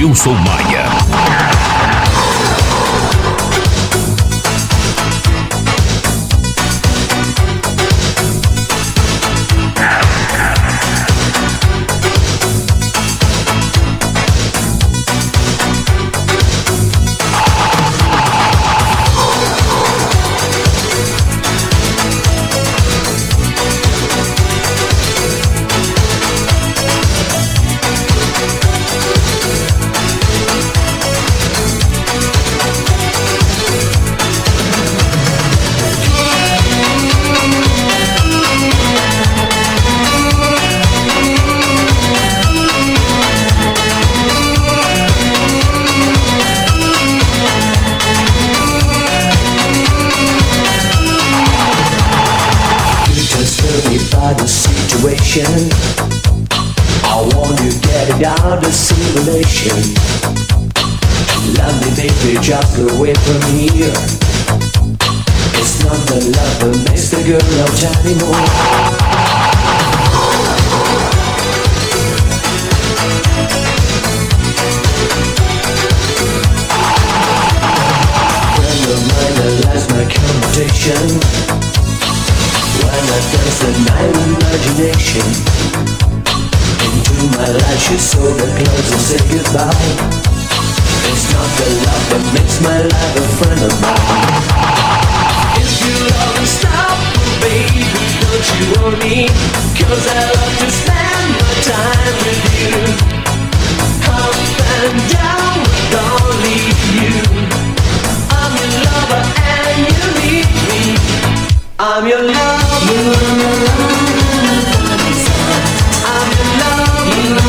Gilson Maia. I want to get it down to simulation. Love me, baby, just away from here. It's not the love that makes the girl out anymore. Friend of mine that lies my computation. When I dance the night imagination into my life, she saw the clouds and said goodbye. It's not the love that makes my life a friend of mine. If you love and stop, baby, don't you worry, 'cause I love to spend my time with you. Up and down with only you. I'm your lover and you need me. I'm your love. I'm your love. I'm your love.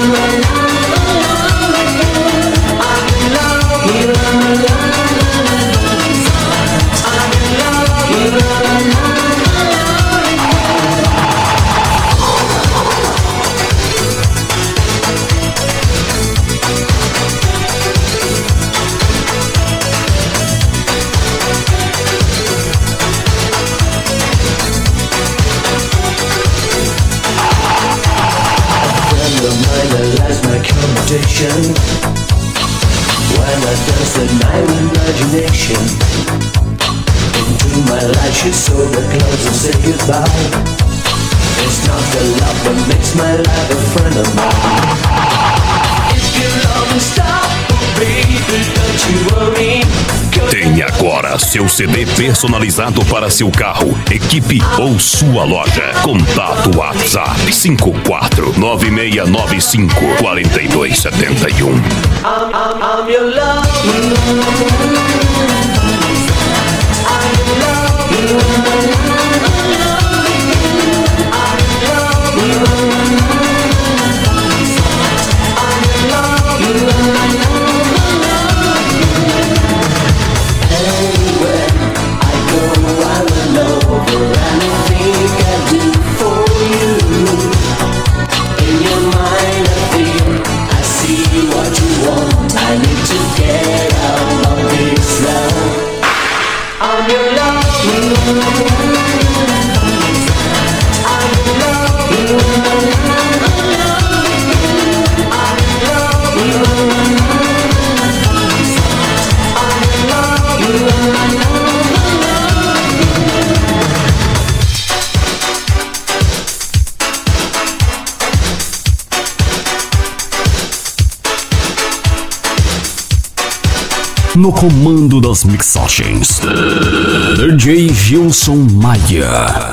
When I dance the night imagination into my life, she saw the clouds and said goodbye. It's not the love that makes my life a friend of mine. If you love and stop, baby, don't you worry. Tem agora seu CD personalizado para seu carro, equipe ou sua loja. Contato WhatsApp 5496954271. I'm your love. I'm your No comando das mixagens, DJ Gilson Maia.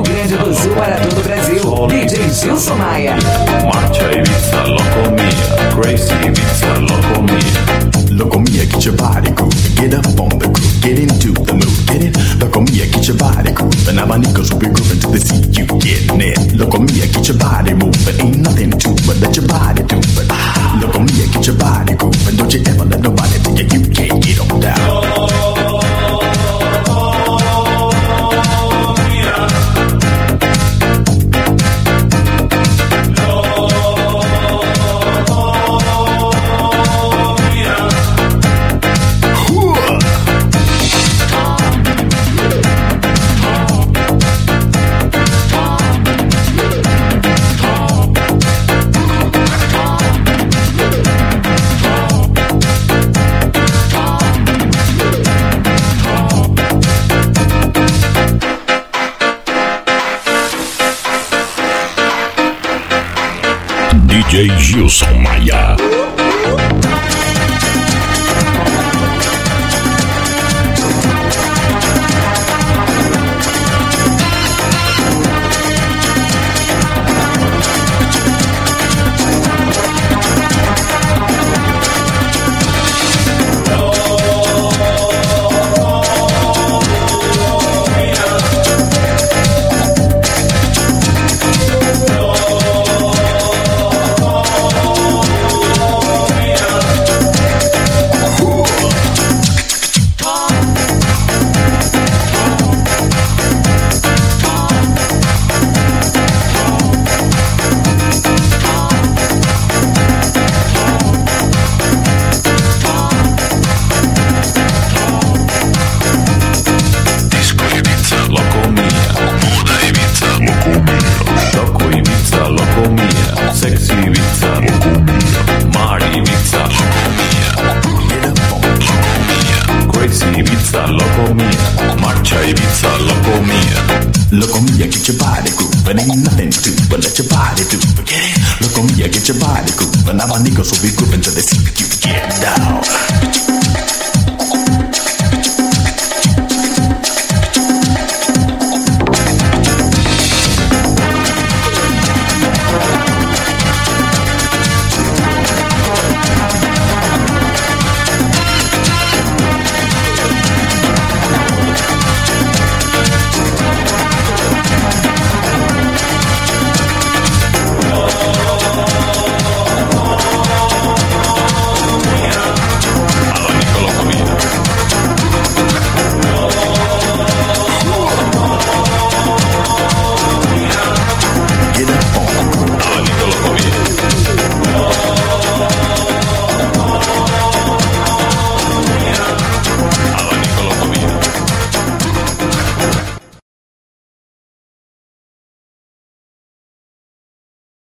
Rio Grande do Sul para todo o Brasil. DJ Gilson Maia. Marcha Ibiza, loco mia. Crazy Ibiza, loco mia. Loco mia, get your body grooving. Get up on the groove, get into the mood. Get it? Loco mia, get your body grooving. Abanicos will be grooving to the sea, you getting it. Loco mia, get your body moving. Ain't nothing to but let your body do it. Loco mia, get your body grooving. Don't you ever let nobody think you can't get on down. DJ Gilson Maia. Loco mia, get your body grooving. Ain't nothing to do but let your body do it. Get it? Loco mia, get your body grooving. Abanicos will be grooving to the sea, you get down.